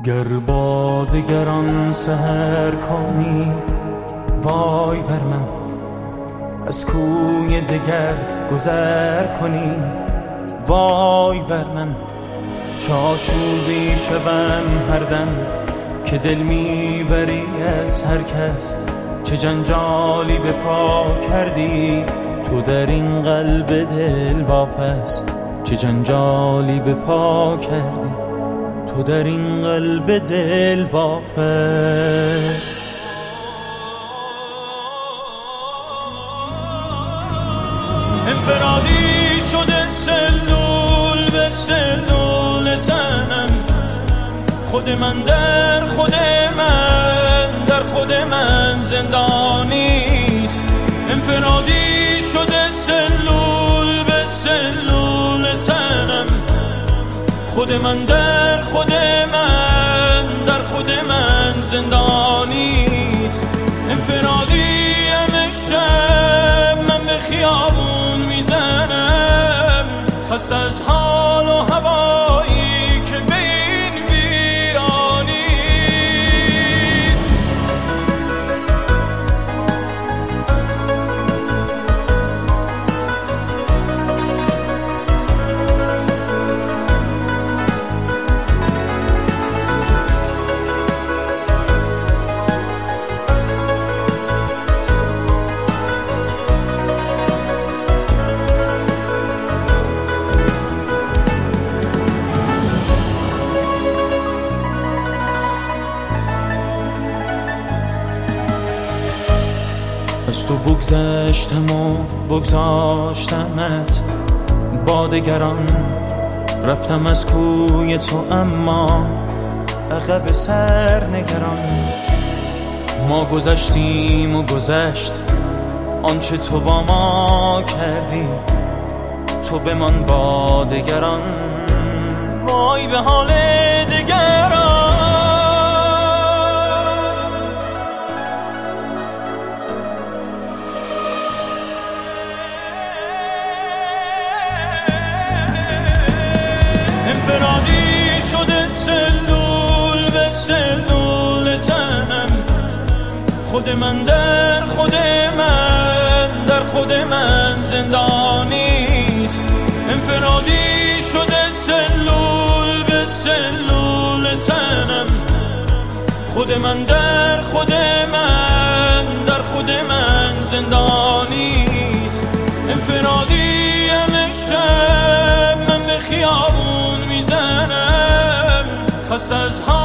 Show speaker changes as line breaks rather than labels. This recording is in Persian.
گر با دگران سحر کنی وای بر من، از کوی دگر گذر کنی وای بر من. چاشوبی شوم هر دم که دل میبری از هر کس، چه جنجالی به پا کردی تو در این قلب دل واپس، چه جنجالی به پا کردی تو در این قلب دل واپس.
انفرادی شده سلول به سلول تنم، خود من در خود من در خود من زندانیست. انفرادی شده سلول به سلول تنم، خود من در خود من در خود من زندانیست. انفرادی شب من به خیابون میزنم، خسته از حال و هوایی که به این ویرانیست.
از تو بگذشتم و بگذاشتمت، با دگران رفتم از کوی تو، اما عقب سر نگران. ما گذشتیم و گذشت آنچه تو با ما کردی، تو بمان با دگران وای به حال دگران.
انفرادی شده سلول به سلول تنم، خود من در خود من در خود من زندانیست. انفرادی شده سلول به سلول تنم، خود من در خود من در خود من زندانیست. انفرادی شب من به خیابون میزنم، خسته از